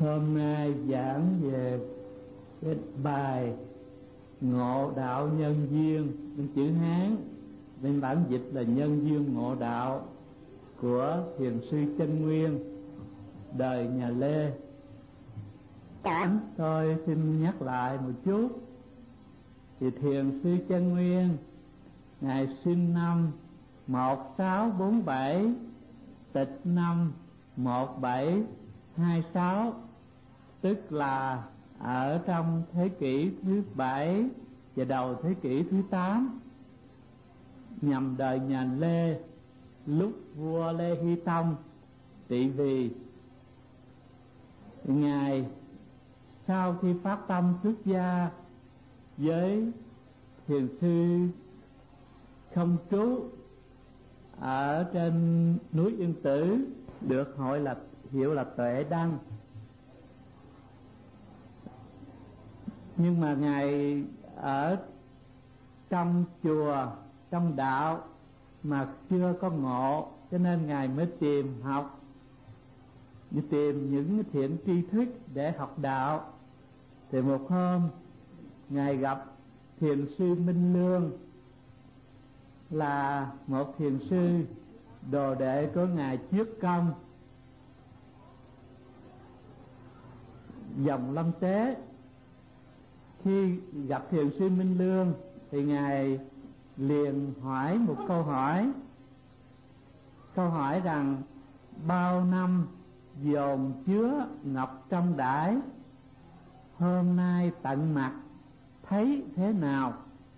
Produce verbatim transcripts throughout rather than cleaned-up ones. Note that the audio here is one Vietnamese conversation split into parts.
Hôm nay giảng về cái bài Ngộ Đạo Nhân Duyên, bên chữ Hán, bên bản dịch là Nhân Duyên Ngộ Đạo của Thiền sư Chân Nguyên, đời nhà Lê. Tôi xin nhắc lại một chút. Thì Thiền sư Chân Nguyên ngài sinh năm một sáu bốn bảy, tịch năm một bảy hai sáu, tức là ở trong thế kỷ thứ bảy và đầu thế kỷ thứ tám, nhằm đời nhà Lê, lúc vua Lê Hy Tông trị vì. Ngài sau khi phát tâm xuất gia với thiền sư không trú ở trên núi Yên Tử, được hội là hiệu là Tuệ Đăng. Nhưng mà ngài ở trong chùa, trong đạo mà chưa có ngộ, cho nên ngài mới tìm học, tìm những thiện tri thức để học đạo. Thì một hôm ngài gặp thiền sư Minh Lương, là một thiền sư đồ đệ của ngài Chiết Công, dòng Lâm Tế. Khi gặp thiền sư Minh Lương thì ngài liền hỏi một câu hỏi, câu hỏi rằng: bao năm dồn chứa ngọc trong đải, hôm nay tận mặt thấy thế nào?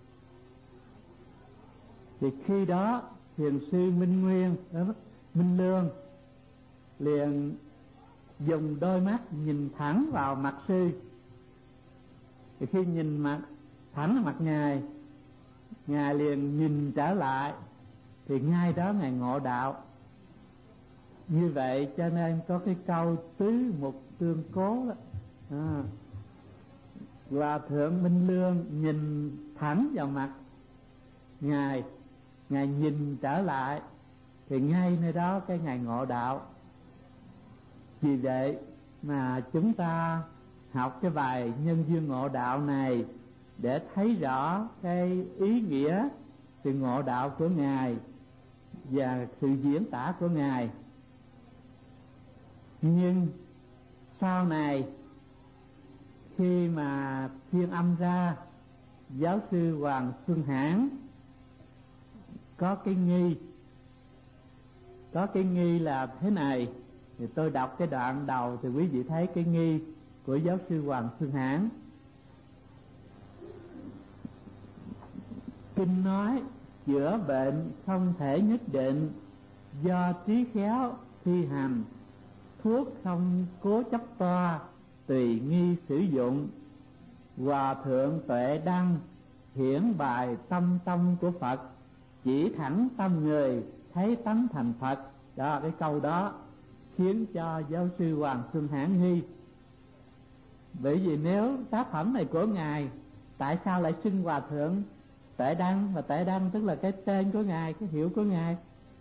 Thì khi đó thiền sư Minh Nguyên, Minh Lương liền dùng đôi mắt nhìn thẳng vào mặt sư. Thì khi nhìn mặt thẳng vào mặt ngài, ngài liền nhìn trở lại, thì ngay đó ngài ngộ đạo. Như vậy cho nên có cái câu tứ mục tương cố đó. À, Hòa thượng Minh Lương nhìn thẳng vào mặt ngài, ngài nhìn trở lại, thì ngay nơi đó cái ngài ngộ đạo. Vì vậy mà chúng ta học cái bài Nhân Duyên Ngộ Đạo này để thấy rõ cái ý nghĩa sự ngộ đạo của ngài và sự diễn tả của ngài. Nhưng sau này khi mà phiên âm ra, giáo sư Hoàng Xuân Hãn có cái nghi có cái nghi là thế này. Thì tôi đọc cái đoạn đầu thì quý vị thấy cái nghi của giáo sư Hoàng Xuân Hãn. Kinh nói chữa bệnh không thể nhất định, do trí khéo thi hành, thuốc không cố chấp toa, tùy nghi sử dụng. Hòa thượng Tuệ Đăng hiển bài tâm tâm của Phật, chỉ thẳng tâm người thấy tánh thành Phật. Đó, cái câu đó khiến cho giáo sư Hoàng Xuân Hãn nghi. Bởi vì nếu tác phẩm này của ngài, tại sao lại xưng Hòa thượng Tuệ Đăng? Và Tuệ Đăng tức là cái tên của ngài, cái hiệu của ngài.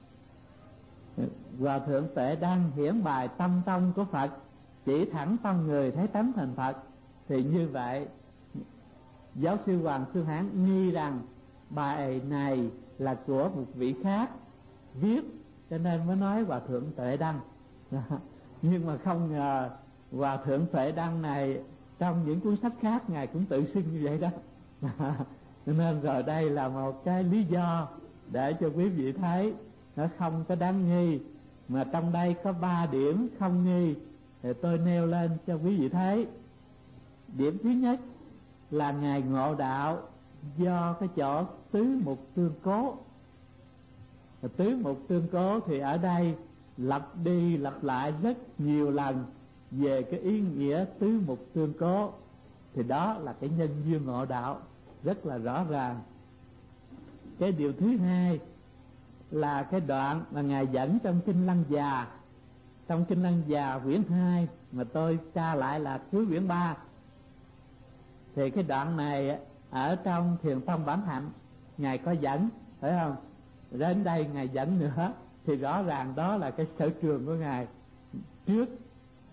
Hòa thượng Tuệ Đăng hiển bài tâm tâm của Phật, chỉ thẳng tâm người thấy tánh thành Phật. Thì như vậy giáo sư Hoàng Xuân Hãn nghi rằng bài này là của một vị khác viết, cho nên mới nói Hòa thượng Tuệ Đăng. Nhưng mà không ngờ Hòa thượng Tuệ Đăng này trong những cuốn sách khác ngài cũng tự xưng như vậy đó. Cho nên rồi đây là một cái lý do để cho quý vị thấy nó không có đáng nghi. Mà trong đây có ba điểm không nghi, thì tôi nêu lên cho quý vị thấy. Điểm thứ nhất là ngài ngộ đạo do cái chỗ tứ mục tương cố. Tứ mục tương cố thì ở đây lặp đi lặp lại rất nhiều lần về cái ý nghĩa tứ mục tương cố. Thì đó là cái nhân duyên ngộ đạo rất là rõ ràng. Cái điều thứ hai là cái đoạn mà ngài dẫn trong kinh Lăng Già, trong kinh Lăng Già quyển hai, mà tôi tra lại là cuối quyển ba. Thì cái đoạn này ở trong Thiền Tông Bản Hạnh ngài có dẫn, phải không? Đến đây ngài dẫn nữa, thì rõ ràng đó là cái sở trường của ngài. Trước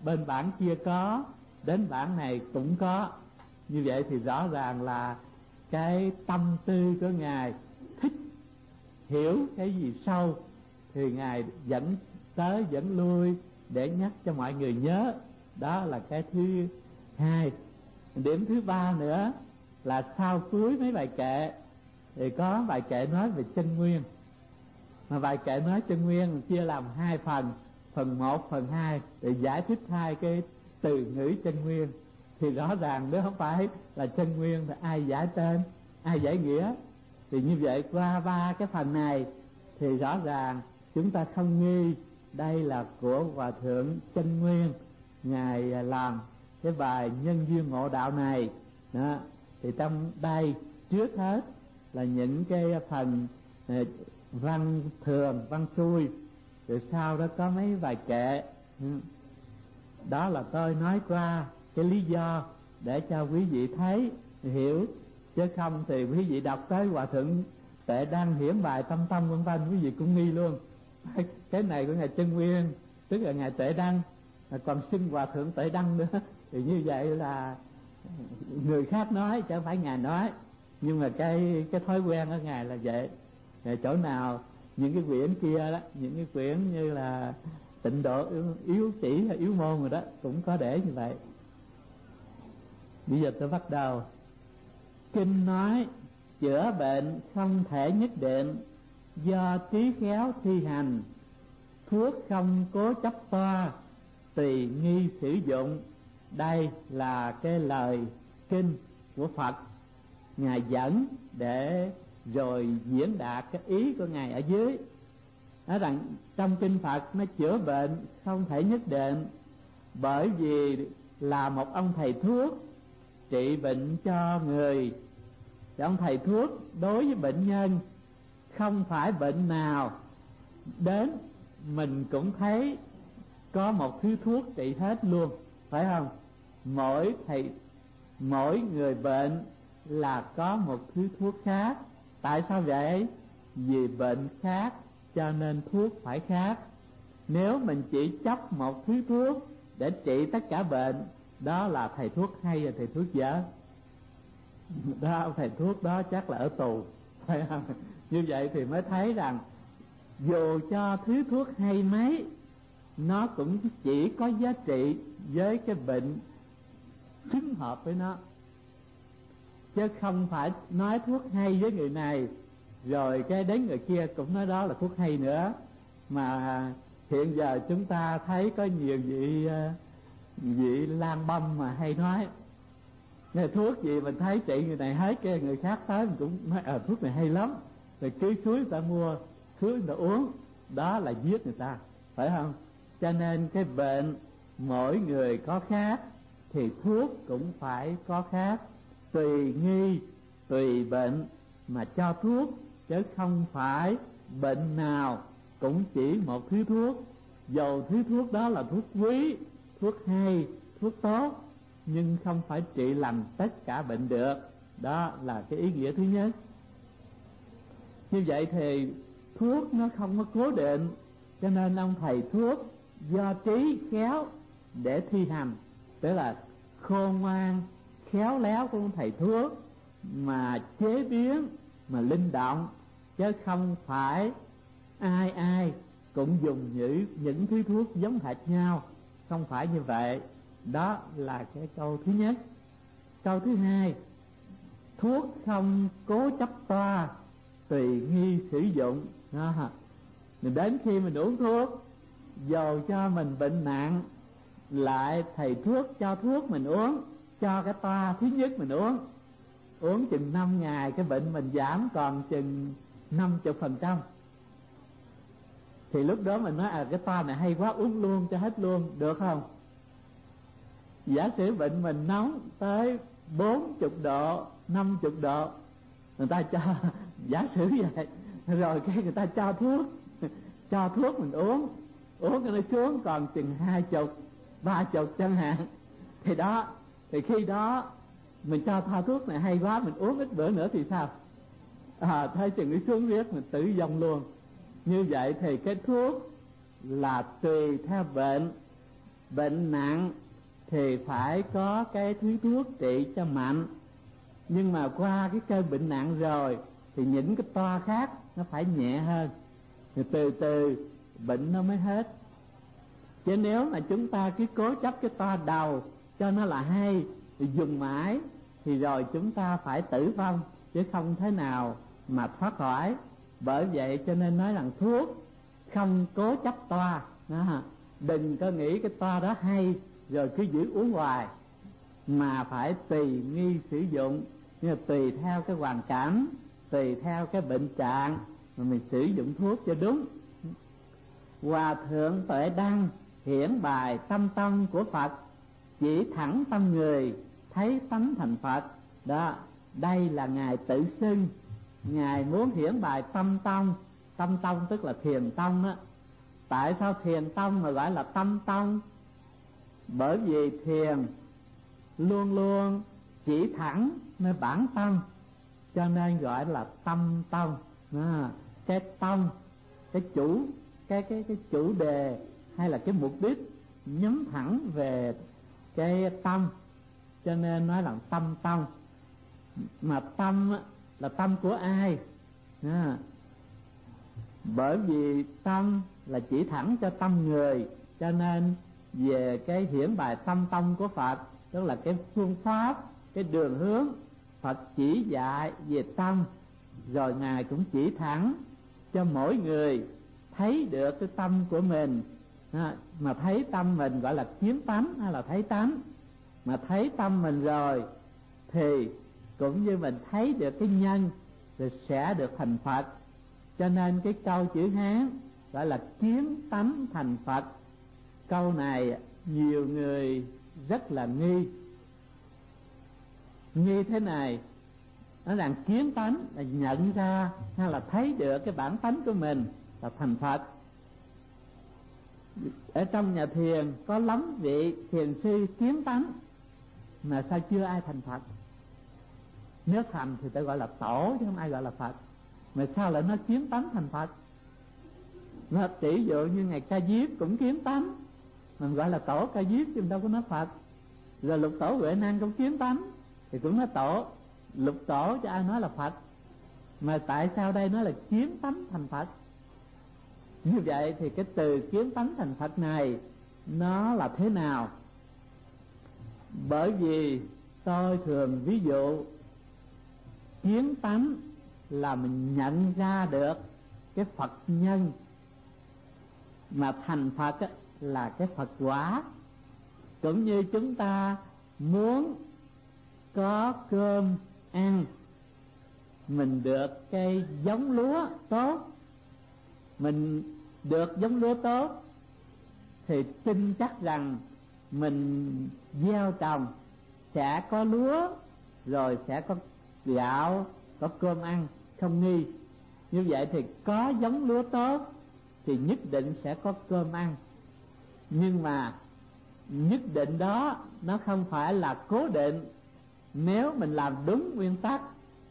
bên bản kia có, đến bản này cũng có. Như vậy thì rõ ràng là cái tâm tư của Ngài thích hiểu cái gì sâu thì Ngài dẫn tới dẫn lui để nhắc cho mọi người nhớ. Đó là cái thứ hai. Điểm thứ ba nữa là sau cuối mấy bài kệ thì có bài kệ nói về chân nguyên. Mà bài kệ nói chân nguyên chia làm hai phần, phần một, phần hai, để giải thích hai cái từ ngữ chân nguyên. Thì rõ ràng nếu không phải là chân nguyên thì ai giải tên, ai giải nghĩa. Thì như vậy qua ba cái phần này thì rõ ràng chúng ta không nghi đây là của Hòa Thượng Chân Nguyên. Ngài làm cái bài nhân duyên ngộ đạo này đó. Thì trong đây trước hết là những cái phần văn thường, văn xuôi, rồi sau đó có mấy bài kệ. Đó là tôi nói qua cái lý do để cho quý vị thấy, hiểu. Chứ không thì quý vị đọc tới Hòa Thượng Tệ Đăng hiển bài tâm tâm vân vân, quý vị cũng nghi luôn. Cái này của Ngài Chân Nguyên, tức là Ngài Tệ Đăng, còn xưng Hòa Thượng Tệ Đăng nữa. Thì như vậy là người khác nói chứ không phải Ngài nói. Nhưng mà cái cái thói quen của Ngài là vậy. Rồi chỗ nào những cái quyển kia đó, những cái quyển như là Tịnh Độ yếu, yếu chỉ hay yếu môn rồi đó cũng có để như vậy. Bây giờ tôi bắt đầu. Kinh nói chữa bệnh không thể nhất định, do trí khéo thi hành. Thuốc không cố chấp toa, tùy nghi sử dụng. Đây là cái lời kinh của Phật, Ngài dẫn để rồi diễn đạt cái ý của Ngài ở dưới. Nói rằng trong kinh Phật nó chữa bệnh không thể nhất định, bởi vì là một ông thầy thuốc trị bệnh cho người. Thì ông thầy thuốc đối với bệnh nhân, không phải bệnh nào đến mình cũng thấy có một thứ thuốc trị hết luôn, phải không? Mỗi thầy, mỗi người bệnh là có một thứ thuốc khác. Tại sao vậy? Vì bệnh khác cho nên thuốc phải khác. Nếu mình chỉ chấp một thứ thuốc để trị tất cả bệnh, đó là thầy thuốc hay là thầy thuốc dở? Đó, thầy thuốc đó chắc là ở tù, phải không? Như vậy thì mới thấy rằng dù cho thứ thuốc hay mấy, nó cũng chỉ có giá trị với cái bệnh xứng hợp với nó, chứ không phải nói thuốc hay với người này rồi cái đến người kia cũng nói đó là thuốc hay nữa. Mà hiện giờ chúng ta thấy có nhiều vị vị lang băm mà hay nói nghe thuốc gì mình thấy trị người này hết, cái người khác tới mình cũng nói ờ à, thuốc này hay lắm, rồi cứ suối người ta mua, suối người ta uống. Đó là giết người ta, phải không? Cho nên cái bệnh mỗi người có khác thì thuốc cũng phải có khác, tùy nghi tùy bệnh mà cho thuốc, chứ không phải bệnh nào cũng chỉ một thứ thuốc. Dầu thứ thuốc đó là thuốc quý, thuốc hay, thuốc tốt, nhưng không phải trị lành tất cả bệnh được. Đó là cái ý nghĩa thứ nhất. Như vậy thì thuốc nó không có cố định, cho nên ông thầy thuốc do trí khéo để thi hành, tức là khôn ngoan khéo léo của ông thầy thuốc mà chế biến, mà linh động, chứ không phải ai ai cũng dùng những, những thứ thuốc giống hệt nhau, không phải như vậy. Đó là cái câu thứ nhất. Câu thứ hai, thuốc không cố chấp toa, tùy nghi sử dụng. Đó. Mình đến khi mình uống thuốc, dầu cho mình bệnh nặng, lại thầy thuốc cho thuốc mình uống, cho cái toa thứ nhất mình uống, uống chừng năm ngày cái bệnh mình giảm còn chừng năm mươi phần trăm. Thì lúc đó mình nói à cái toa này hay quá, uống luôn cho hết luôn, được không? Giả sử bệnh mình nóng tới bốn mươi độ, năm mươi độ, người ta cho giả sử vậy, rồi cái người ta cho thuốc, cho thuốc mình uống, uống cái nó xuống còn chừng hai chục, ba chục chẳng hạn. Thì đó, thì khi đó mình cho thao thuốc này hay quá, mình uống ít bữa nữa thì sao? À, thấy chừng nó xuống riết mình tử vong luôn. Như vậy thì cái thuốc là tùy theo bệnh, bệnh nặng thì phải có cái thứ thuốc trị cho mạnh, nhưng mà qua cái cơn bệnh nặng rồi thì những cái toa khác nó phải nhẹ hơn, thì từ từ bệnh nó mới hết. Chứ nếu mà chúng ta cứ cố chấp cái toa đầu cho nó là hay thì dùng mãi thì rồi chúng ta phải tử vong, chứ không thế nào mà thoát khỏi. Bởi vậy cho nên nói rằng thuốc không cố chấp toa đó. Đừng có nghĩ cái toa đó hay rồi cứ giữ uống hoài, mà phải tùy nghi sử dụng, nhưng mà tùy theo cái hoàn cảnh, tùy theo cái bệnh trạng mà mình sử dụng thuốc cho đúng. Hòa thượng Tuệ Đăng hiển bài tâm tông của Phật, chỉ thẳng tâm người thấy tánh thành Phật. Đó, đây là ngài tự xưng, ngài muốn hiển bài tâm tông. Tâm tông tức là thiền tông đó. Tại sao thiền tông mà gọi là tâm tông? Bởi vì thiền luôn luôn chỉ thẳng nơi bản tâm, cho nên gọi là tâm tông. À, cái tông, cái chủ, cái cái cái chủ đề hay là cái mục đích nhắm thẳng về cái tâm, cho nên nói là tâm tông. Mà tâm là tâm của ai? À, bởi vì tâm là chỉ thẳng cho tâm người, cho nên về cái hiển bài tâm tông của Phật, tức là cái phương pháp, cái đường hướng Phật chỉ dạy về tâm, rồi ngài cũng chỉ thẳng cho mỗi người thấy được cái tâm của mình. À, mà thấy tâm mình gọi là kiến tánh hay là thấy tánh. Mà thấy tâm mình rồi thì cũng như mình thấy được cái nhân, rồi sẽ được thành Phật. Cho nên cái câu chữ Hán gọi là kiến tánh thành Phật. Câu này nhiều người rất là nghi. Nghi thế này, nói rằng kiến tánh là nhận ra hay là thấy được cái bản tánh của mình là thành Phật. Ở trong nhà thiền có lắm vị thiền sư kiến tánh mà sao chưa ai thành Phật? Nếu thành thì ta gọi là tổ chứ không ai gọi là Phật. Mà sao lại nói kiến tánh thành Phật? Nó tỷ dụ như ngài Ca Diếp cũng kiến tánh, mình gọi là tổ Ca Diếp chứ đâu có nói Phật. Rồi Lục Tổ Huệ Năng cũng kiến tánh thì cũng nói tổ, lục tổ cho ai nói là Phật. Mà tại sao đây nói là kiến tánh thành Phật? Như vậy thì cái từ kiến tánh thành Phật này nó là thế nào? Bởi vì tôi thường ví dụ kiến tánh là mình nhận ra được cái Phật nhân, mà thành Phật là cái Phật quả. Cũng như chúng ta muốn có cơm ăn, mình được cái giống lúa tốt, mình được giống lúa tốt thì tin chắc rằng mình gieo trồng sẽ có lúa, rồi sẽ có gạo, có cơm ăn, không nghi. Như vậy thì có giống lúa tốt thì nhất định sẽ có cơm ăn. Nhưng mà nhất định đó nó không phải là cố định. Nếu mình làm đúng nguyên tắc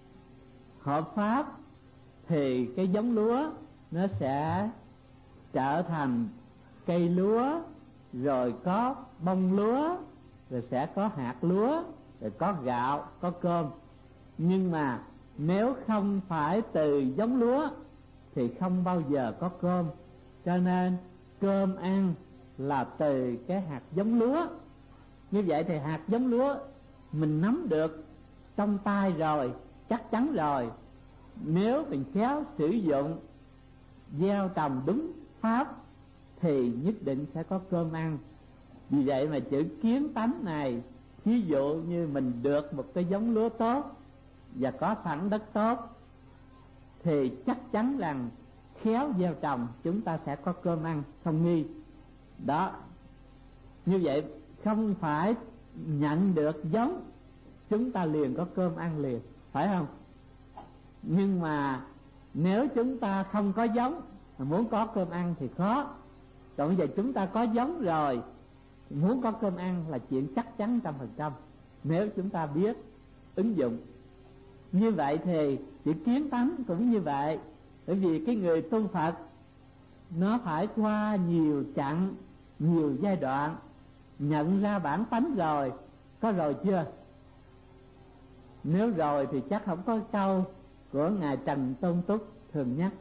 hợp pháp thì cái giống lúa nó sẽ trở thành cây lúa, rồi có bông lúa, rồi sẽ có hạt lúa, rồi có gạo, có cơm. Nhưng mà nếu không phải từ giống lúa thì không bao giờ có cơm. Cho nên cơm ăn là từ cái hạt giống lúa. Như vậy thì hạt giống lúa mình nắm được trong tay rồi, chắc chắn rồi. Nếu mình khéo sử dụng, gieo trồng đúng pháp thì nhất định sẽ có cơm ăn. Vì vậy mà chữ kiến tánh này, ví dụ như mình được một cái giống lúa tốt và có sẵn đất tốt thì chắc chắn rằng khéo gieo trồng chúng ta sẽ có cơm ăn, không nghi. Đó, như vậy không phải nhận được giống chúng ta liền có cơm ăn liền, phải không? Nhưng mà nếu chúng ta không có giống mà muốn có cơm ăn thì khó. Còn bây giờ chúng ta có giống rồi, muốn có cơm ăn là chuyện chắc chắn trăm phần trăm, nếu chúng ta biết ứng dụng. Như vậy thì chữ kiến tánh cũng như vậy. Bởi vì cái người tu Phật nó phải qua nhiều chặng, nhiều giai đoạn nhận ra bản tánh rồi, có rồi chưa? Nếu rồi thì chắc không có câu của ngài Trần Tôn Túc thường nhắc: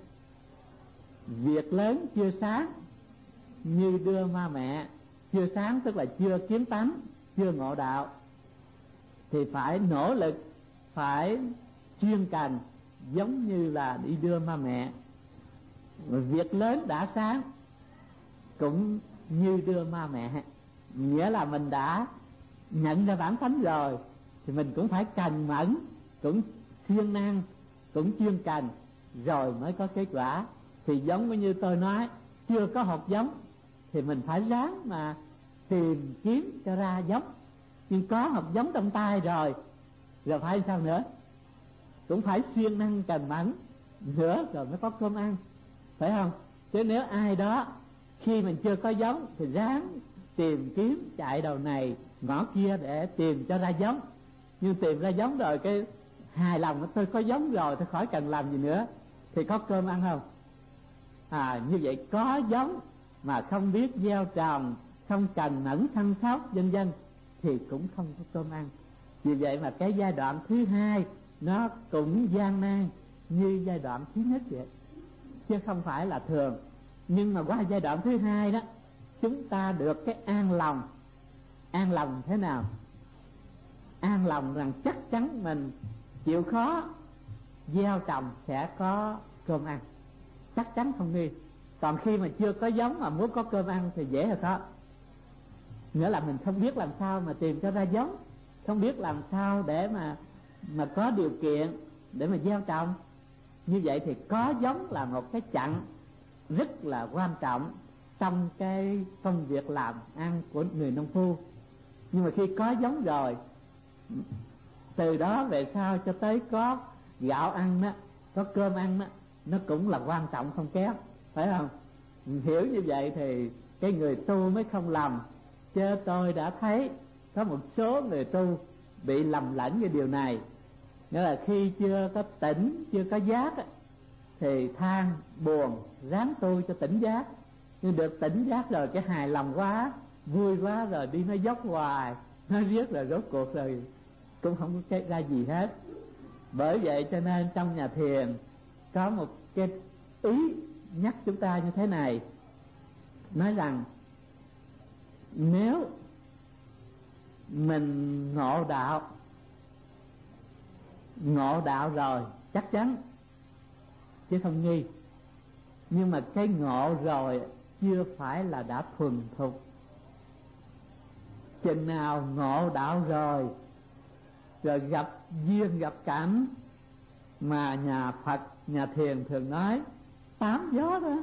việc lớn chưa sáng như đưa ma mẹ. Chưa sáng tức là chưa kiến tánh, chưa ngộ đạo, thì phải nỗ lực, phải chuyên cần, giống như là đi đưa ma mẹ. Việc lớn đã sáng cũng như đưa ma mẹ, nghĩa là mình đã nhận ra bản tánh rồi thì mình cũng phải cần mẫn, cũng siêng năng, cũng chuyên cần, rồi mới có kết quả. Thì giống như tôi nói, chưa có hột giống thì mình phải ráng mà tìm kiếm cho ra giống. Nhưng có hột giống trong tay rồi, rồi phải sao nữa? Cũng phải siêng năng cần mẫn nữa rồi mới có cơm ăn, phải không? Chứ nếu ai đó khi mình chưa có giống thì ráng tìm kiếm chạy đầu này ngõ kia để tìm cho ra giống, nhưng tìm ra giống rồi cái hài lòng tôi có giống rồi, tôi khỏi cần làm gì nữa, thì có cơm ăn không? À, như vậy có giống mà không biết gieo trồng, không cần mẫn chăm sóc vân vân thì cũng không có cơm ăn. Vì vậy mà cái giai đoạn thứ hai nó cũng gian nan như giai đoạn thứ nhất vậy, chứ không phải là thường. Nhưng mà qua giai đoạn thứ hai đó, chúng ta được cái an lòng. An lòng thế nào? An lòng rằng chắc chắn mình chịu khó gieo trồng sẽ có cơm ăn, chắc chắn không nghi. Còn khi mà chưa có giống mà muốn có cơm ăn thì dễ là khó. Nghĩa là mình không biết làm sao mà tìm cho ra giống, không biết làm sao để mà mà có điều kiện để mà gieo trồng. Như vậy thì có giống là một cái chặng rất là quan trọng trong cái công việc làm ăn của người nông phu. Nhưng mà khi có giống rồi, từ đó về sau cho tới có gạo ăn đó, có cơm ăn đó, nó cũng là quan trọng không kém, phải không? Hiểu như vậy thì cái người tu mới không lầm. Chứ tôi đã thấy có một số người tu bị lầm lẫn cái điều này. Nghĩa là khi chưa có tỉnh, chưa có giác thì than buồn ráng tu cho tỉnh giác, nhưng được tỉnh giác rồi cái hài lòng quá, vui quá rồi đi nói dốc hoài, nói riết rồi rốt cuộc rồi cũng không có cái ra gì hết. Bởi vậy cho nên trong nhà thiền có một cái ý nhắc chúng ta như thế này, nói rằng nếu mình ngộ đạo, ngộ đạo rồi chắc chắn chứ không nghi. Nhưng mà cái ngộ rồi chưa phải là đã thuần thục. Chừng nào ngộ đạo rồi, rồi gặp duyên gặp cảnh mà nhà Phật, nhà thiền thường nói tám gió đó,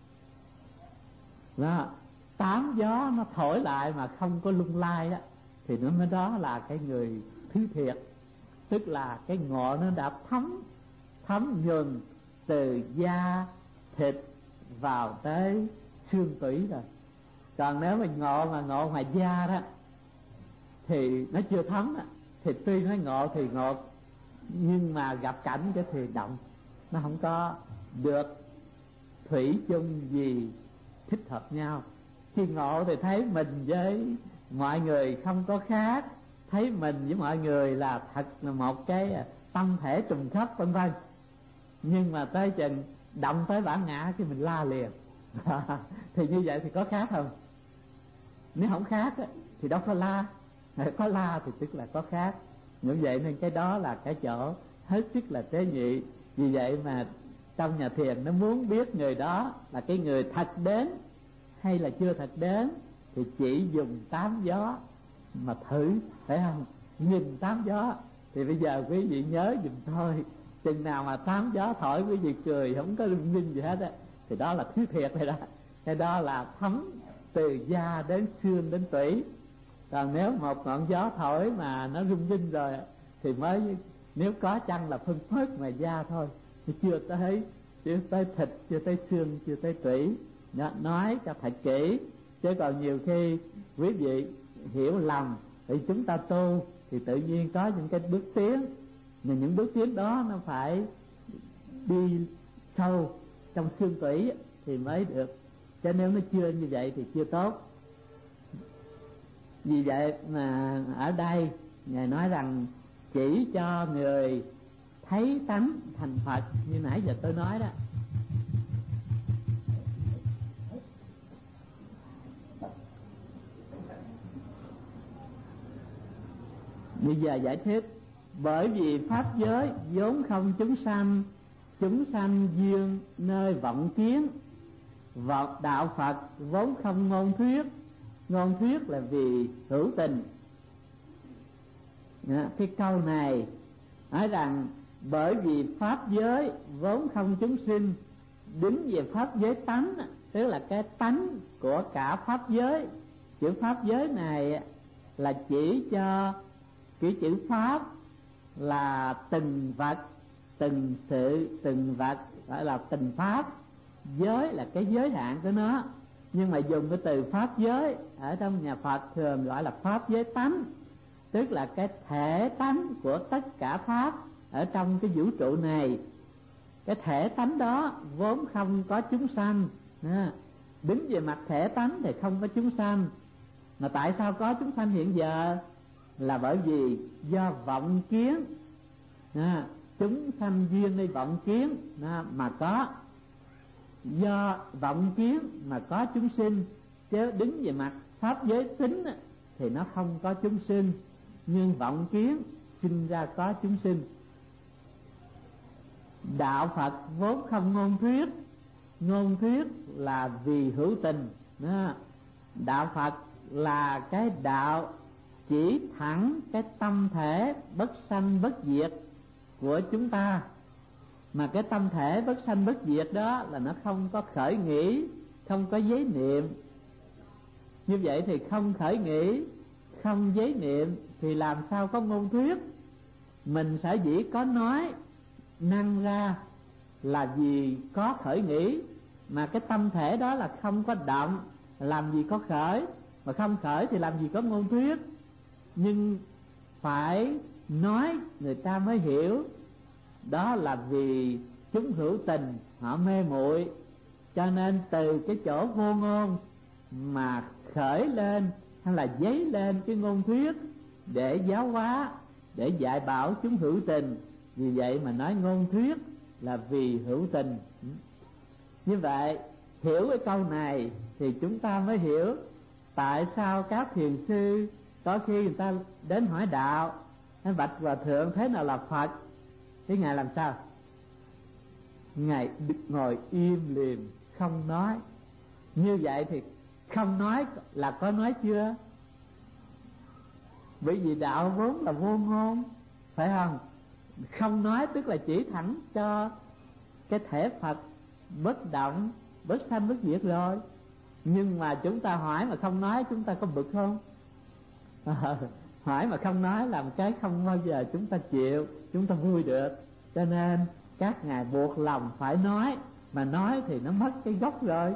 đó tám gió nó thổi lại mà không có lung lay á, thì nó mới đó là cái người thứ thiệt. Tức là cái ngộ nó đã thấm thấm nhuần từ da thịt vào tới xương tủy rồi. Còn nếu mình ngộ mà ngộ ngoài da đó thì nó chưa thấm đó. Thì tuy nói ngộ thì ngộ, nhưng mà gặp cảnh cái thì động, nó không có được thủy chung gì thích hợp nhau. Khi ngộ thì thấy mình với mọi người không có khác, thấy mình với mọi người là thật là một cái tâm thể trùng khớp vân vân. Nhưng mà tới chừng động tới bản ngã thì mình la liền thì như vậy thì có khác không? Nếu không khác thì đâu có la, có la thì tức là có khác. Như vậy nên cái đó là cái chỗ hết sức là tế nhị. Vì vậy mà trong nhà thiền nó muốn biết người đó là cái người thật đến hay là chưa thật đến, thì chỉ dùng tám gió mà thử, phải không? Nhìn tám gió thì bây giờ quý vị nhớ giùm tôi, chừng nào mà tám gió thổi quý vị cười không có rung rinh gì hết á, thì đó là thứ thiệt rồi đó. Cái đó là thấm từ da đến xương đến tủy. Còn nếu một ngọn gió thổi mà nó rung rinh rồi thì mới, nếu có chăng là phân phớt ngoài da thôi, thì chưa tới, chưa tới thịt, chưa tới xương, chưa tới tủy. Nói cho thật kỹ, chứ còn nhiều khi quý vị hiểu lầm. Thì chúng ta tu thì tự nhiên có những cái bước tiến, nhưng những bước tiến đó nó phải đi sâu trong xương tủy thì mới được. Chứ nếu nó chưa như vậy thì chưa tốt. Vì vậy mà ở đây Ngài nói rằng chỉ cho người thấy tánh thành Phật, như nãy giờ tôi nói đó. Bây giờ giải thích: bởi vì pháp giới vốn không chúng sanh, chúng sanh duyên nơi vọng kiến. Vật đạo Phật vốn không ngôn thuyết, ngôn thuyết là vì hữu tình. Đó, cái câu này nói rằng bởi vì pháp giới vốn không chúng sinh, đứng về pháp giới tánh, tức là cái tánh của cả pháp giới. Chữ pháp giới này là chỉ cho cái chữ pháp là từng vật, từng sự, từng vật, gọi là từng pháp. Giới là cái giới hạn của nó, nhưng mà dùng cái từ pháp giới ở trong nhà Phật thường gọi là pháp giới tánh, tức là cái thể tánh của tất cả pháp ở trong cái vũ trụ này. Cái thể tánh đó vốn không có chúng sanh. Đứng về mặt thể tánh thì không có chúng sanh, mà tại sao có chúng sanh hiện giờ? Là bởi vì do vọng kiến, à, chúng sanh duyên nơi vọng kiến à, mà có. Do vọng kiến mà có chúng sinh, chứ đứng về mặt pháp giới tính thì nó không có chúng sinh, nhưng vọng kiến sinh ra có chúng sinh. Đạo Phật vốn không ngôn thuyết, ngôn thuyết là vì hữu tình. à, Đạo Phật là cái đạo chỉ thẳng cái tâm thể bất sanh bất diệt của chúng ta. Mà cái tâm thể bất sanh bất diệt đó là nó không có khởi nghĩ, không có giấy niệm. Như vậy thì không khởi nghĩ, không giấy niệm thì làm sao có ngôn thuyết? Mình sở dĩ có nói năng ra là vì có khởi nghĩ, mà cái tâm thể đó là không có động, làm gì có khởi, mà không khởi thì làm gì có ngôn thuyết. Nhưng phải nói người ta mới hiểu, đó là vì chúng hữu tình, họ mê muội, cho nên từ cái chỗ vô ngôn mà khởi lên hay là dấy lên cái ngôn thuyết để giáo hóa, để dạy bảo chúng hữu tình. Vì vậy mà nói ngôn thuyết là vì hữu tình. Như vậy hiểu cái câu này thì chúng ta mới hiểu tại sao các thiền sư có khi người ta đến hỏi đạo, nói bạch hòa thượng thế nào là Phật, thế ngài làm sao? Ngài ngồi im lìm không nói. Như vậy thì không nói là có nói chưa? Bởi vì đạo vốn là vô ngôn, phải không? Không nói tức là chỉ thẳng cho cái thể Phật bất động, bất sanh bất diệt rồi. Nhưng mà chúng ta hỏi mà không nói, chúng ta có bực không? À, hỏi mà không nói làm cái không bao giờ chúng ta chịu, chúng ta vui được. Cho nên các ngài buộc lòng phải nói, mà nói thì nó mất cái gốc rồi.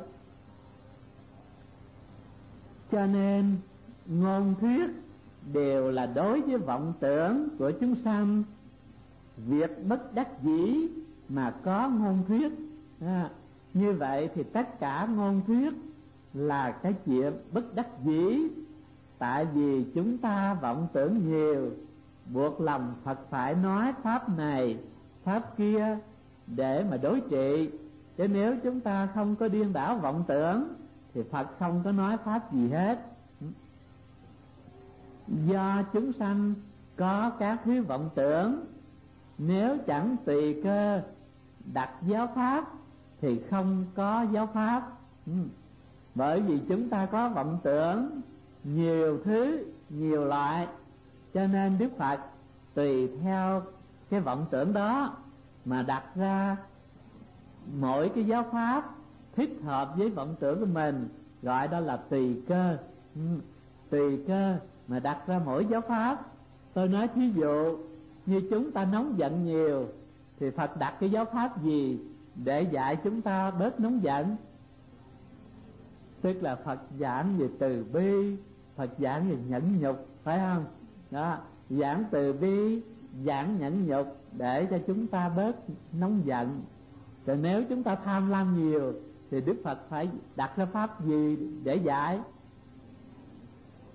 Cho nên ngôn thuyết đều là đối với vọng tưởng của chúng sanh. Việc bất đắc dĩ mà có ngôn thuyết, à, như vậy thì tất cả ngôn thuyết là cái chuyện bất đắc dĩ. Tại vì chúng ta vọng tưởng nhiều, buộc lòng Phật phải nói pháp này, pháp kia để mà đối trị. Chứ nếu chúng ta không có điên đảo vọng tưởng thì Phật không có nói pháp gì hết. Do chúng sanh có các thứ vọng tưởng, nếu chẳng tùy cơ đặt giáo pháp thì không có giáo pháp. Bởi vì chúng ta có vọng tưởng nhiều thứ, nhiều loại, cho nên Đức Phật tùy theo cái vọng tưởng đó mà đặt ra mỗi cái giáo pháp thích hợp với vọng tưởng của mình, gọi đó là tùy cơ. Tùy cơ mà đặt ra mỗi giáo pháp. Tôi nói thí dụ như chúng ta nóng giận nhiều thì Phật đặt cái giáo pháp gì để dạy chúng ta bớt nóng giận? Tức là Phật giảng về từ bi, Phật giảng về nhẫn nhục, phải không? Đó, giảng từ bi, giảng nhẫn nhục để cho chúng ta bớt nóng giận. Rồi nếu chúng ta tham lam nhiều thì Đức Phật phải đặt ra pháp gì để dạy?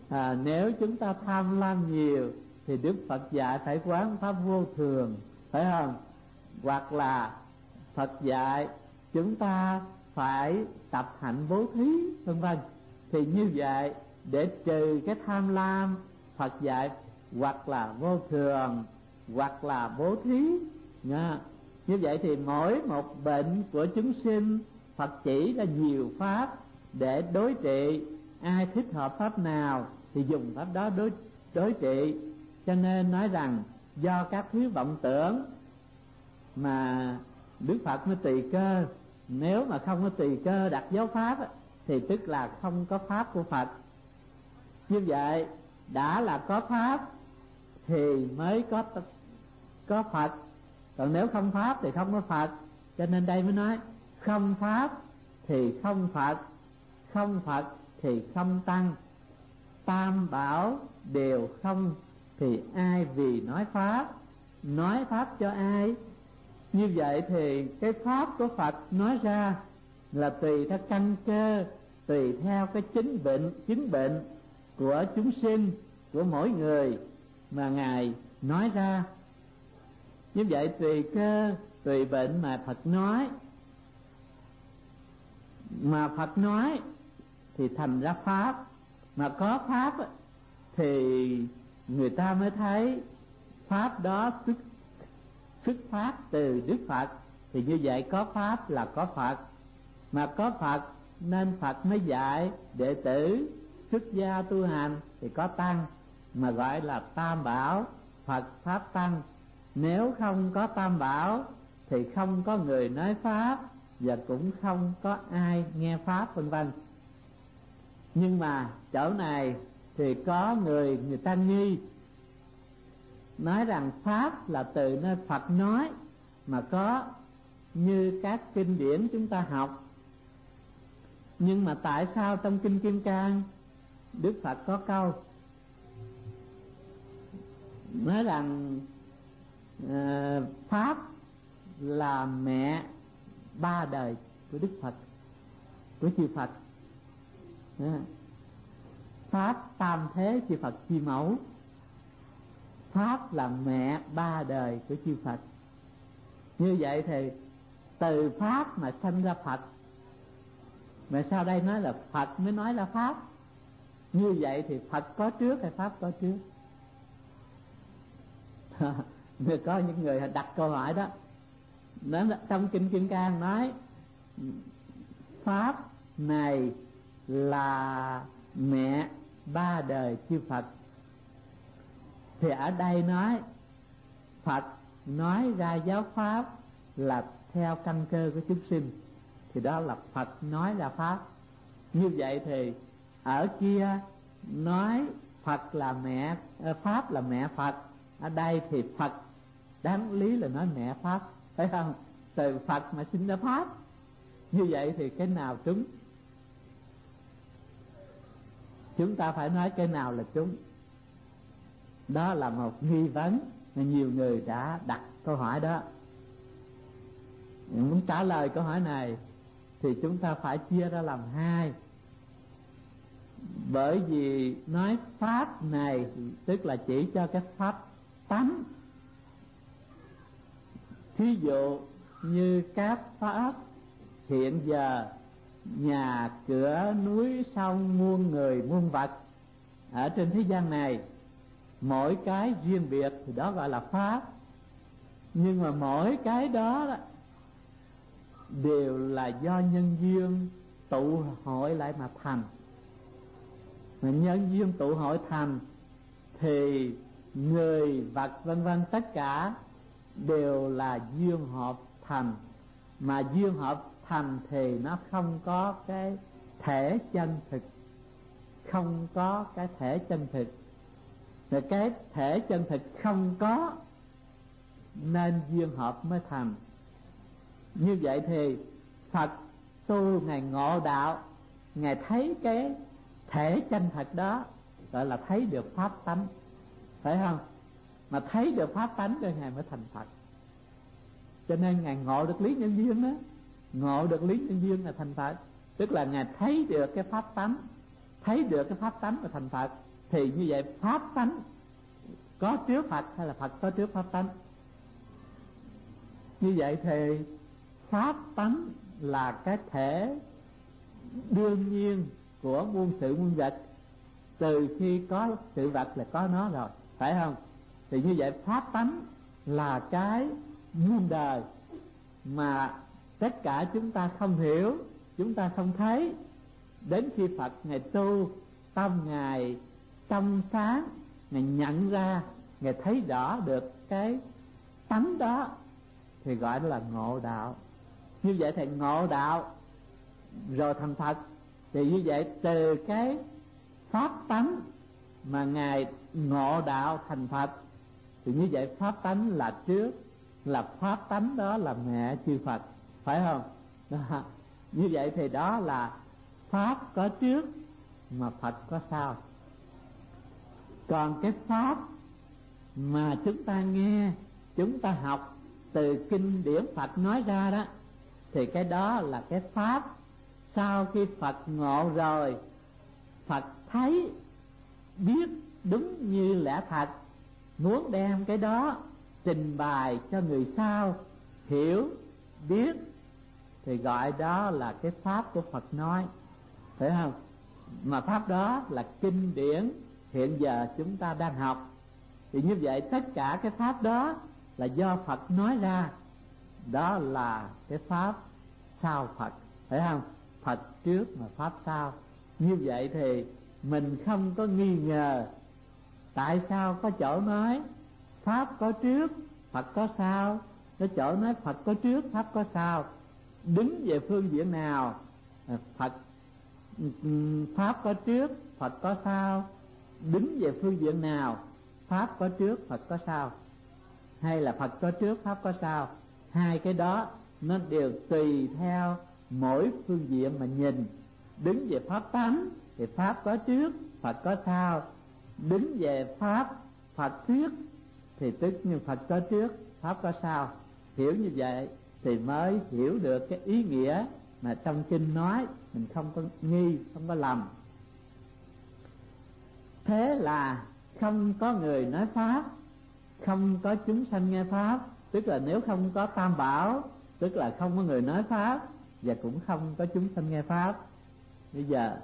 à, nếu chúng ta tham lam nhiều thì Đức Phật dạy phải quán pháp vô thường, phải không? Hoặc là Phật dạy chúng ta phải tập hạnh bố thí, vân vân. Thì như vậy để trừ cái tham lam, Phật dạy hoặc là vô thường hoặc là bố thí nha. Như vậy thì mỗi một bệnh của chúng sinh, Phật chỉ ra nhiều pháp để đối trị. Ai thích hợp pháp nào thì dùng pháp đó đối đối trị. Cho nên nói rằng do các thứ vọng tưởng mà Đức Phật mới tùy cơ. Nếu mà không có tùy cơ đặt dấu pháp thì tức là không có pháp của Phật. Như vậy đã là có pháp thì mới có có Phật, còn nếu không pháp thì không có Phật. Cho nên đây mới nói không pháp thì không Phật, không Phật thì không tăng, tam bảo đều không thì ai vì nói pháp, nói pháp cho ai? Như vậy thì cái pháp của Phật nói ra là tùy theo căn cơ, tùy theo cái chính bệnh chính bệnh của chúng sinh, của mỗi người mà Ngài nói ra. Như vậy tùy cơ tùy bệnh mà Phật nói, mà Phật nói thì thành ra pháp. Mà có pháp thì người ta mới thấy pháp đó xuất xuất phát từ Đức Phật. Thì như vậy có pháp là có Phật, mà có Phật nên Phật mới dạy đệ tử xuất gia tu hành thì có tăng, mà gọi là tam bảo, Phật pháp tăng. Nếu không có tam bảo thì không có người nói pháp và cũng không có ai nghe pháp, vân vân. Nhưng mà chỗ này thì có người người ta nghi, nói rằng pháp là từ nơi Phật nói mà có, như các kinh điển chúng ta học. Nhưng mà tại sao trong kinh Kim Cang Đức Phật có câu nói rằng uh, pháp là mẹ ba đời của Đức Phật, của chư Phật. Đó. Pháp tam thế chư Phật chi mẫu, pháp là mẹ ba đời của chư Phật. Như vậy thì từ pháp mà sanh ra Phật, mà sau đây nói là Phật mới nói ra pháp. Như vậy thì Phật có trước hay pháp có trước? Có những người đặt câu hỏi đó. Đó trong kinh Kim Cang nói pháp này là mẹ ba đời chư Phật, thì ở đây nói Phật nói ra giáo pháp là theo căn cơ của chúng sinh, thì đó là Phật nói ra pháp. Như vậy thì ở kia nói Phật là mẹ, pháp là mẹ Phật, ở đây thì Phật đáng lý là nói mẹ pháp, phải không? Từ Phật mà sinh ra pháp. Như vậy thì cái nào trúng? Chúng ta phải nói cái nào là trúng. Đó là một nghi vấn mà nhiều người đã đặt câu hỏi đó. Muốn trả lời câu hỏi này thì chúng ta phải chia ra làm hai. Bởi vì nói pháp này tức là chỉ cho cái pháp tánh. Thí dụ như các pháp hiện giờ nhà cửa núi sông muôn người muôn vật ở trên thế gian này, mỗi cái riêng biệt thì đó gọi là pháp. Nhưng mà mỗi cái đó, đó đều là do nhân duyên tụ hội lại mà thành. Mà nhân duyên tụ hội thành thì người vật vân vân tất cả đều là duyên hợp thành. Mà duyên hợp thành thì nó không có cái thể chân thực, không có cái thể chân thực. Rồi cái thể chân thực không có nên duyên hợp mới thành. Như vậy thì Phật tu Ngài ngộ đạo, Ngài thấy cái thể chân thật đó, gọi là thấy được pháp tánh, phải không? Mà thấy được pháp tánh rồi Ngài mới thành Phật. Cho nên Ngài ngộ được lý nhân duyên đó. Ngộ được lý nhân duyên là thành Phật. Tức là Ngài thấy được cái pháp tánh, thấy được cái pháp tánh là thành Phật. thì như vậy pháp tánh có trước Phật hay là Phật có trước pháp tánh? Như vậy thì pháp tánh là cái thể đương nhiên của muôn sự muôn vật, từ khi có sự vật là có nó rồi, phải không? Thì như vậy pháp tánh là cái muôn đời mà tất cả chúng ta không hiểu, chúng ta không thấy. Đến khi Phật Ngài tu, tâm Ngài trong sáng, Ngài nhận ra, Ngài thấy rõ được cái tánh đó thì gọi là ngộ đạo. Như vậy thì ngộ đạo rồi thành Phật. Thì như vậy từ cái pháp tánh mà Ngài ngộ đạo thành Phật, thì như vậy pháp tánh là trước, là pháp tánh đó là mẹ chư Phật, phải không? Đó. Như vậy thì đó là pháp có trước mà Phật có sau. Còn cái pháp mà chúng ta nghe, chúng ta học từ kinh điển Phật nói ra đó, thì cái đó là cái pháp sau khi Phật ngộ rồi, Phật thấy biết đúng như lẽ thật, muốn đem cái đó trình bày cho người sau hiểu biết, thì gọi đó là cái pháp của Phật nói, phải không? Mà pháp đó là kinh điển hiện giờ chúng ta đang học. Thì như vậy tất cả cái pháp đó là do Phật nói ra, đó là cái pháp sau Phật, phải không? Phật trước mà pháp sau. Như vậy thì mình không có nghi ngờ tại sao có chỗ nói pháp có trước Phật có sau, có chỗ nói Phật có trước pháp có sau. Đứng về phương diện nào, Phật pháp có trước Phật có sau, đứng về phương diện nào, pháp có trước Phật có sau, hay là Phật có trước pháp có sau, hai cái đó nó đều tùy theo mỗi phương diện mà nhìn. Đứng về pháp tánh thì pháp có trước Phật có sau, đứng về pháp Phật thuyết thì tức như Phật có trước pháp có sau. Hiểu như vậy thì mới hiểu được cái ý nghĩa mà trong kinh nói, mình không có nghi, không có lầm. Thế là không có người nói pháp, không có chúng sanh nghe pháp. Tức là nếu không có tam bảo, tức là không có người nói pháp, và cũng không có chúng sanh nghe pháp. Bây giờ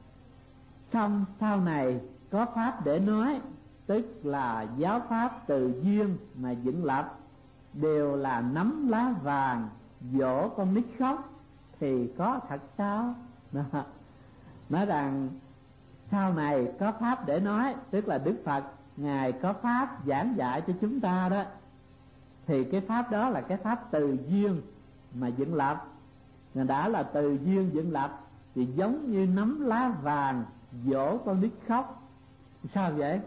xong sau này có pháp để nói, tức là giáo pháp từ duyên mà dựng lập, đều là nắm lá vàng dỗ con nít khóc, thì có thật sao? Đó. Nói rằng sau này có pháp để nói, tức là Đức Phật Ngài có pháp giảng dạy cho chúng ta đó, thì cái pháp đó là cái pháp từ duyên mà dựng lập. Mà đã là từ duyên dựng lập thì giống như nắm lá vàng dỗ con nít khóc. Sao vậy?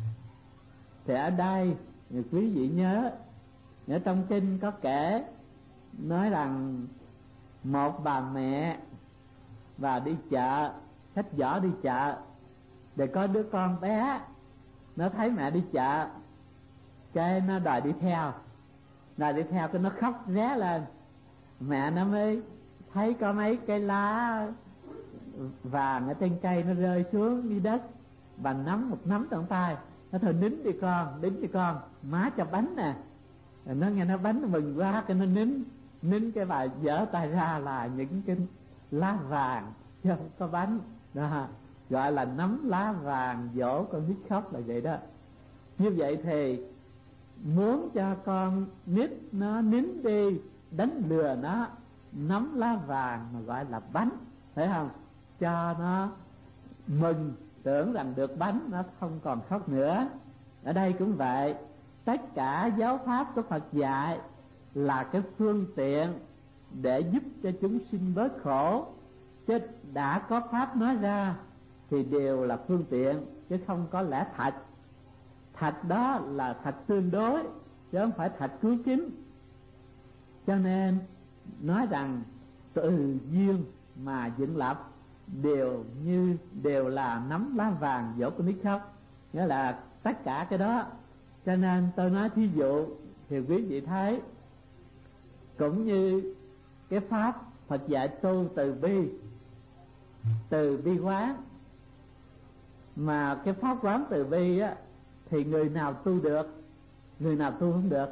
Thì ở đây quý vị nhớ, ở trong kinh có kể nói rằng một bà mẹ và đi chợ, xách giỏ đi chợ, để có đứa con bé nó thấy mẹ đi chợ, cái nó đòi đi theo, đòi đi theo cái nó khóc ré lên. Mẹ nó mới thấy có mấy cái lá vàng ở trên cây nó rơi xuống đi đất, bà nắm một nắm trong tay, nó thôi nín đi con, nín đi con, má cho bánh nè. Rồi nó nghe nó bánh nó mừng quá, cái nó nín, nín cái bà giở tay ra là những cái lá vàng chứ không có bánh đó, gọi là nắm lá vàng dỗ con nít khóc là vậy đó. Như vậy thì muốn cho con nít nó nín đi, đánh lừa nó, nắm lá vàng mà gọi là bánh, phải không? Cho nó mừng, tưởng rằng được bánh, nó không còn khóc nữa. Ở đây cũng vậy, tất cả giáo pháp của Phật dạy là cái phương tiện để giúp cho chúng sinh bớt khổ, chứ đã có pháp nói ra thì đều là phương tiện chứ không có lẽ thật. Thật đó là thật tương đối chứ không phải thật cứu chính. Cho nên nói rằng từ duyên mà dựng lập đều như đều là nắm lá vàng dỗ con nít khóc, nghĩa là tất cả cái đó. Cho nên tôi nói thí dụ thì quý vị thấy cũng như cái pháp Phật dạy tu từ bi, từ bi quán, mà cái pháp quán từ bi á thì người nào tu được, người nào tu không được.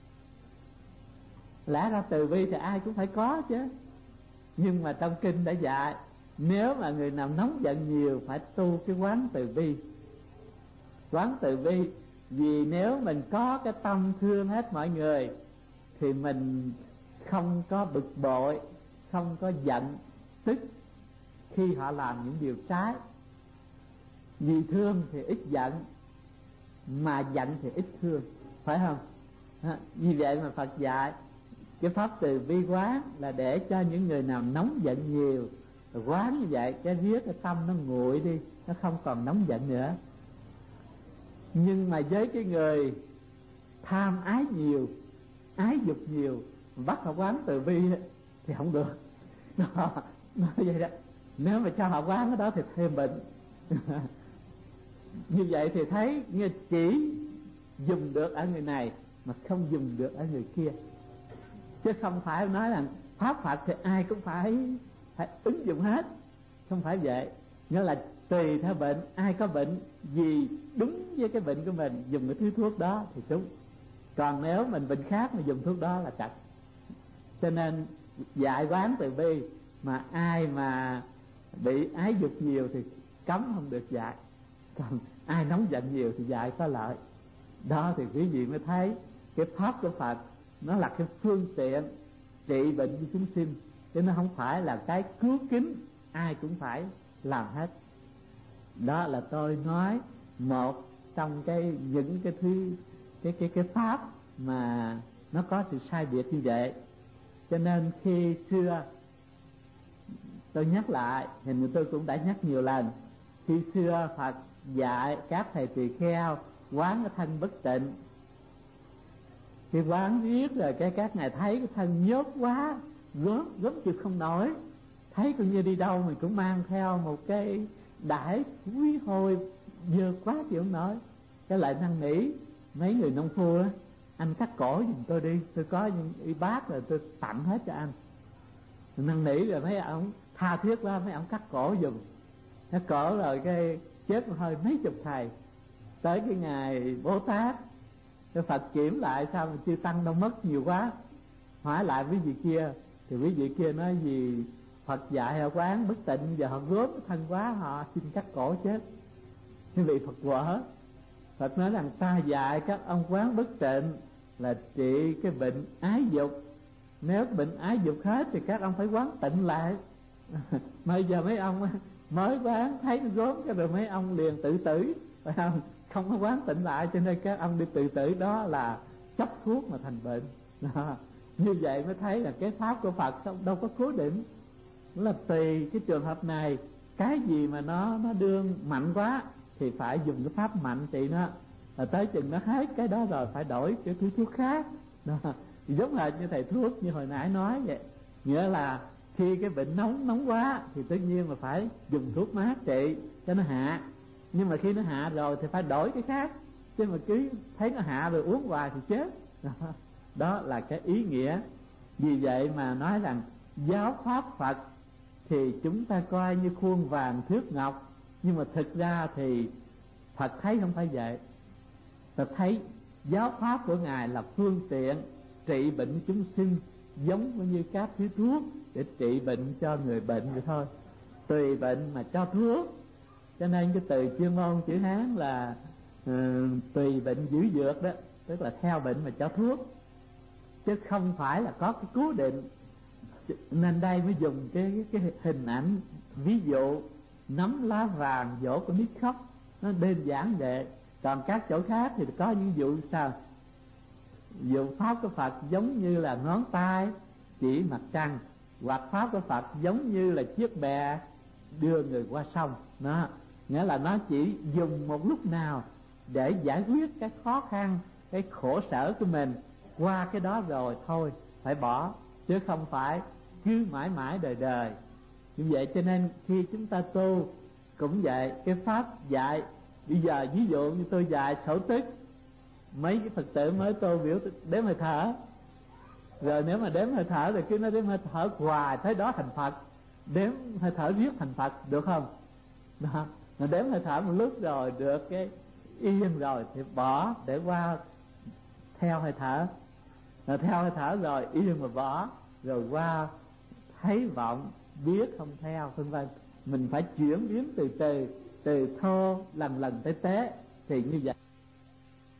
Lẽ ra từ bi thì ai cũng phải có chứ, nhưng mà trong kinh đã dạy nếu mà người nào nóng giận nhiều phải tu cái quán từ bi. Quán từ bi vì nếu mình có cái tâm thương hết mọi người thì mình không có bực bội, không có giận tức khi họ làm những điều trái. Vì thương thì ít giận, mà giận thì ít thương, phải không? À, vì vậy mà Phật dạy cái pháp từ bi quán là để cho những người nào nóng giận nhiều, quán như vậy cái riết cái tâm nó nguội đi, nó không còn nóng giận nữa. Nhưng mà với cái người tham ái nhiều, ái dục nhiều, bắt họ quán từ bi thì không được. Nó, nó vậy đó. Nếu mà cho họ quán cái đó thì thêm bệnh. Như vậy thì thấy như chỉ dùng được ở người này mà không dùng được ở người kia, chứ không phải nói là pháp Phật thì ai cũng phải phải ứng dụng hết, không phải vậy. Nghĩa là tùy theo bệnh, ai có bệnh gì đúng với cái bệnh của mình dùng cái thứ thuốc đó thì đúng, còn nếu mình bệnh khác mà dùng thuốc đó là chặt. Cho nên dạy quán từ bi, mà ai mà bị ái dục nhiều thì cấm không được dạy, còn ai nóng giận nhiều thì dạy có lợi. Đó thì quý vị mới thấy cái pháp của Phật nó là cái phương tiện trị bệnh cho chúng sinh, chứ nó không phải là cái cứu kính ai cũng phải làm hết. Đó là tôi nói một trong cái những cái thứ cái cái cái pháp mà nó có sự sai biệt như vậy. Cho nên khi xưa tôi nhắc lại, hình như tôi cũng đã nhắc nhiều lần, khi xưa Phật dạy các thầy tỳ kheo quán cái thân bất tịnh, khi quán riết rồi cái các ngài thấy cái thân nhốt quá, gớm gớm chịu không nổi, thấy cũng như đi đâu mình cũng mang theo một cái đãi quý hôi dơ quá chịu không nổi, cái lại năn nỉ mấy người nông phu đó: anh cắt cổ giùm tôi đi, tôi có những y bát rồi tôi tặng hết cho anh. Năn nỉ rồi mấy ông tha thiết quá, mấy ông cắt cổ giùm. Cắt cổ rồi cái chết một hơi mấy chục thầy. Tới cái ngày Bố Tát, cái Phật kiểm lại sao mà chư tăng đâu mất nhiều quá, hỏi lại quý vị kia thì quý vị kia nói gì Phật dạy họ quán bất tịnh, giờ họ gớm thân quá họ xin cắt cổ chết. Quý vị Phật quở. Phật nói rằng ta dạy các ông quán bất tịnh là trị cái bệnh ái dục, nếu bệnh ái dục hết thì các ông phải quán tịnh lại. Mà giờ mấy ông mới quán thấy nó gớm cái rồi mấy ông liền tự tử, phải không? Không có quán tịnh lại, cho nên các ông đi tự tử, đó là chấp thuốc mà thành bệnh. Đó. Như vậy mới thấy là cái pháp của Phật đâu có cố định, nó là tùy cái trường hợp này, cái gì mà nó nó đương mạnh quá thì phải dùng cái pháp mạnh trị nó, là tới chừng nó hết cái đó rồi phải đổi cái thứ thuốc khác. Đó. Giống hệt như thầy thuốc như hồi nãy nói vậy, nghĩa là khi cái bệnh nóng nóng quá thì tất nhiên mà phải dùng thuốc mát trị cho nó hạ, nhưng mà khi nó hạ rồi thì phải đổi cái khác, chứ mà cứ thấy nó hạ rồi uống hoài thì chết. Đó, đó là cái ý nghĩa. Vì vậy mà nói rằng giáo pháp Phật thì chúng ta coi như khuôn vàng thước ngọc, nhưng mà thực ra thì Phật thấy không phải vậy. Phật thấy giáo pháp của Ngài là phương tiện trị bệnh chúng sinh, giống như các thứ thuốc để trị bệnh cho người bệnh vậy thôi, tùy bệnh mà cho thuốc. Cho nên cái từ chuyên môn chữ Hán là uh, tùy bệnh giữ dược đó, tức là theo bệnh mà cho thuốc, chứ không phải là có cái cố định. Nên đây mới dùng cái cái hình ảnh ví dụ nắm lá vàng dỗ con nít khóc, nó đơn giản vậy. Còn các chỗ khác thì có những vụ sao dụ pháp của Phật giống như là ngón tay chỉ mặt trăng, hoặc pháp của Phật giống như là chiếc bè đưa người qua sông. Nó nghĩa là nó chỉ dùng một lúc nào để giải quyết cái khó khăn, cái khổ sở của mình, qua cái đó rồi thôi phải bỏ, chứ không phải cứ mãi mãi đời đời như vậy. Cho nên khi chúng ta tu cũng vậy, cái pháp dạy bây giờ ví dụ như tôi dạy sổ tức, mấy cái Phật tử mới tu biểu đếm hơi thở, rồi nếu mà đếm hơi thở thì cứ nói đếm hơi thở hoài tới đó thành Phật, đếm hơi thở riết thành Phật được không? Đó. mà đếm hơi thở một lúc rồi được cái yên rồi thì bỏ để qua theo hơi thở, rồi theo hơi thở rồi yên mà bỏ, rồi qua thấy vọng biết không theo, vân vân. Mình phải chuyển biến từ từ, từ thô lần lần tới tế, thì như vậy